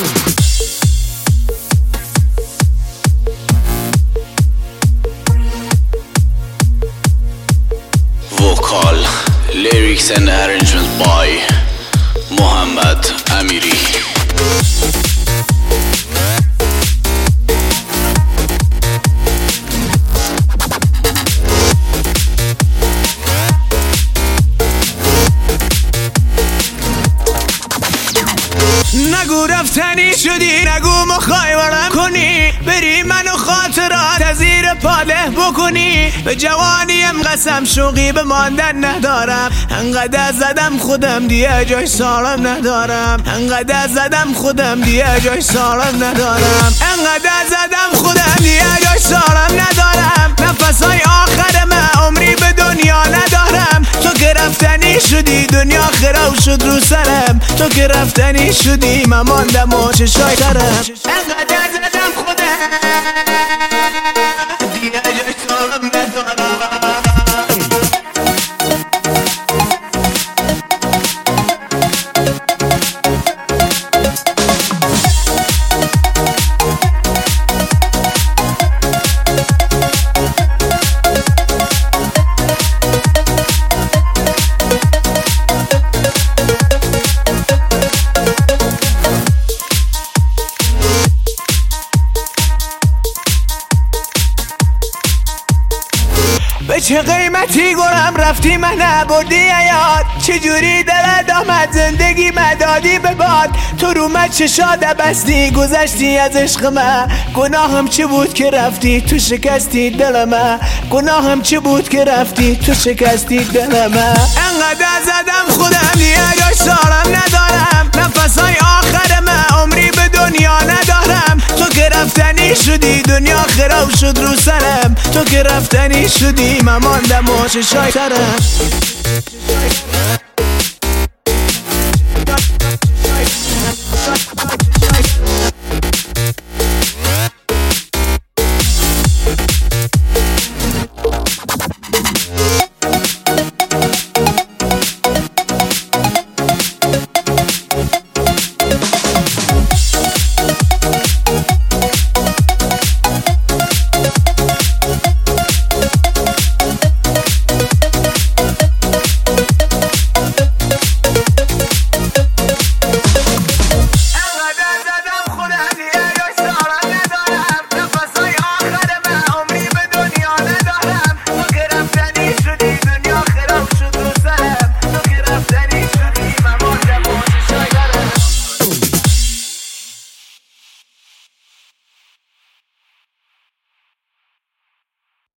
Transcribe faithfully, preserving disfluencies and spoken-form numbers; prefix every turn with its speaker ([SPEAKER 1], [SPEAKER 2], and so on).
[SPEAKER 1] Vocal, lyrics and arrangements by Mohammad Amiri.
[SPEAKER 2] نگو رفتنی شدی، نگو مخوای ورم کنی، بری منو خاطرات از زیر پاله بکنی. به جوانیم قسم شوقی به ماندن ندارم، انقدر زدم خودم دیگه جای سالم ندارم، انقدر زدم خودم دیگه جای سالم ندارم، انقدر زدم خودم دیگه جای سالم ندارم. نفسای آخر من عمری به دنیا ندارم، تو که رفتنی شدی دنیا خراب شد رو سرم، تو که رفتنی شدی من ماندم و چشای ترم. انقدر زدم خودم دیگه جای سالم ندارم. به چه قیمتی گرم رفتی من نبردی یاد، چجوری دلت آمد زندگی مدادی به باد. تو رو من چشات بستی گذشتی از عشق من، گناهم چی بود که رفتی تو شکستی دل من، گناهم چی بود که رفتی تو شکستی دل من. انقدر زدم خودم دیگه جای سالم ندارم، نفسای آخر من عمری به دنیا ندارم. تو که رفتنی شدی دنیا خراب شد رو سرم، تو که رفتنی شدی من ماندم و چشای ترم.